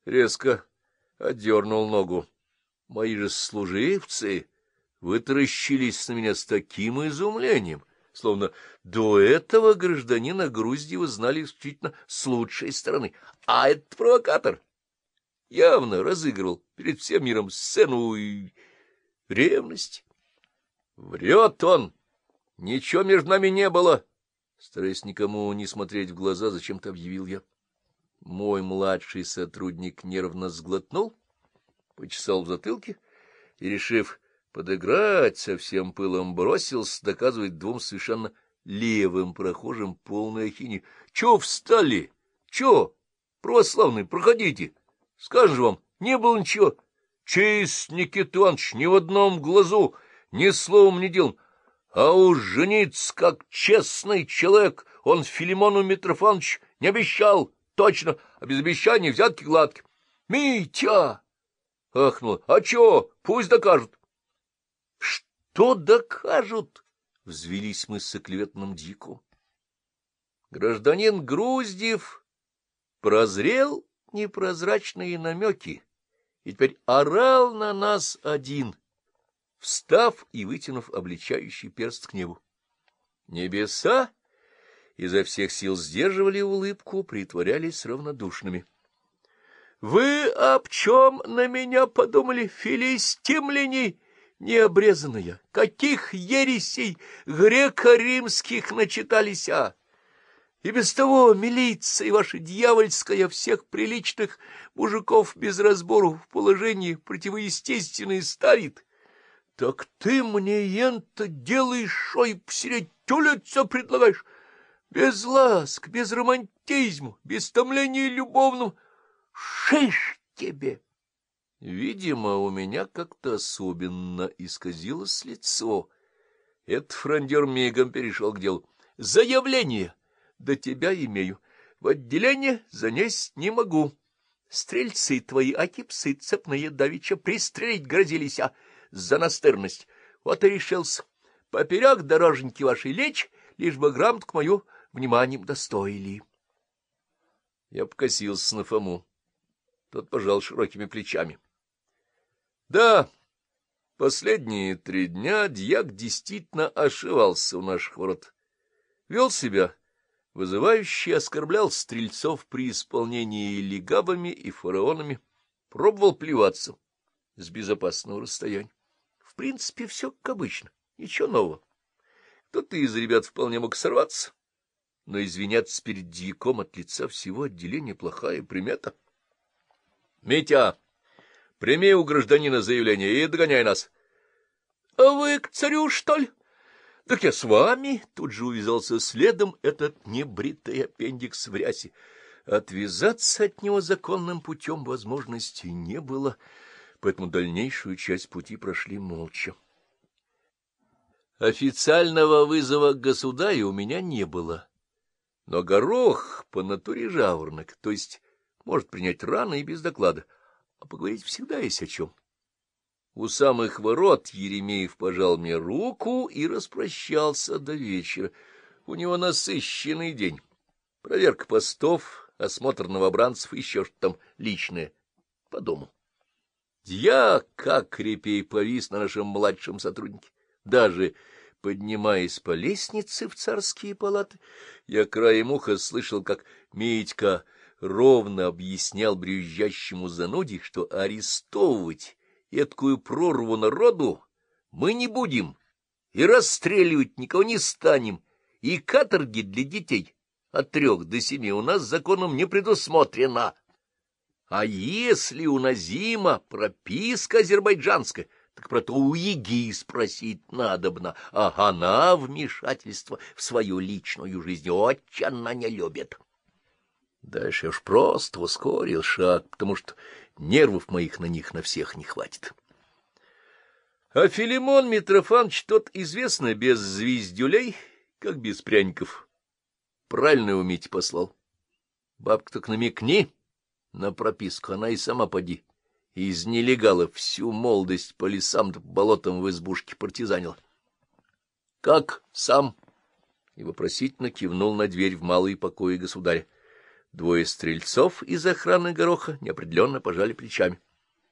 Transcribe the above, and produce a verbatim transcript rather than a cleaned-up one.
резко отдернул ногу. Мои же служивцы вытаращились на меня с таким изумлением, словно до этого гражданина Груздева знали исключительно с лучшей стороны. А этот провокатор явно разыгрывал перед всем миром сцену и ревность. Врет он! Ничего между нами не было! Стараясь никому не смотреть в глаза, зачем-то объявил я. Мой младший сотрудник нервно сглотнул, почесал в затылке и, решив подыграть, со всем пылом бросился доказывать двум совершенно левым прохожим полную ахинею. — Чё встали? Чё? Православные, проходите. Скажем же вам, не было ничего. Честь, Никита Иванович, ни в одном глазу, ни словом, ни делом. А уж жениться, как честный человек, он Филимону Митрофановичу не обещал. Точно, а без обещаний взятки гладки. — Митя! — ахнула. — А чё? Пусть докажут. — Что докажут? — взвелись мы с оклеветным Диком. Гражданин Груздев прозрел непрозрачные намеки и теперь орал на нас один, встав и вытянув обличающий перст к небу. Небеса изо всех сил сдерживали улыбку, притворялись равнодушными. — Вы об чем на меня подумали, филистимляне необрезанные? Каких ересей греко-римских начитались, а? И без того милиция ваша дьявольская всех приличных мужиков без разбору в положении противоестественное ставит. Так ты мне ента делаешь, шо и посередь тюлиться предлагаешь? Без ласк, без романтизма, без томления любовного. Шиш тебе! Видимо, у меня как-то особенно исказилось лицо. Этот фрондер мигом перешел к делу. Заявление до тебя имею. В отделение занесть не могу. Стрельцы твои, акипсы цепные давеча пристрелить грозились, а за настырность. Вот и решился. Поперек дороженьки вашей лечь, лишь бы грамотку мою вниманием достоили. Я покосился на Фому. Тот пожал широкими плечами. Да, последние три дня дьяк действительно ошивался у наших ворот. Вел себя вызывающе, оскорблял стрельцов при исполнении легавами и фараонами, пробовал плеваться с безопасного расстояния. В принципе, все как обычно, ничего нового. Кто-то из ребят вполне мог сорваться, но извиняться перед дьяком от лица всего отделения плохая примета. — Митя, прими у гражданина заявление и догоняй нас. — А вы к царю, что ли? — Так я с вами. Тут же увязался следом этот небритый аппендикс в рясе. Отвязаться от него законным путем возможности не было, поэтому дальнейшую часть пути прошли молча. Официального вызова к государю у меня не было, но Горох по натуре жаворонок, то есть может принять рано и без доклада, а поговорить всегда есть о чем. У самых ворот Еремеев пожал мне руку и распрощался до вечера. У него насыщенный день. Проверка постов, осмотр новобранцев и еще что-то там личное по дому. Я, как репей, повис на нашем младшем сотруднике. Даже поднимаясь по лестнице в царские палаты, я краем уха слышал, как Митька ровно объяснял брюзжащему зануде, что арестовывать эткую прорву народу мы не будем, и расстреливать никого не станем, и каторги для детей от трех до семи у нас законом не предусмотрено. А если у Назима прописка азербайджанская, так про то у Яги спросить надобно, а она вмешательство в свою личную жизнь очень не любит. Дальше я уж просто ускорил шаг, потому что нервов моих на них на всех не хватит. А Филимон Митрофанович тот известно без звездюлей, как без пряников. Правильно его Митя послал. Бабка так намекни на прописку, она и сама поди. Из нелегалов всю молодость по лесам да по болотам в избушке партизанила. — Как сам? — и вопросительно кивнул на дверь в малые покои государя. Двое стрельцов из охраны Гороха неопределенно пожали плечами.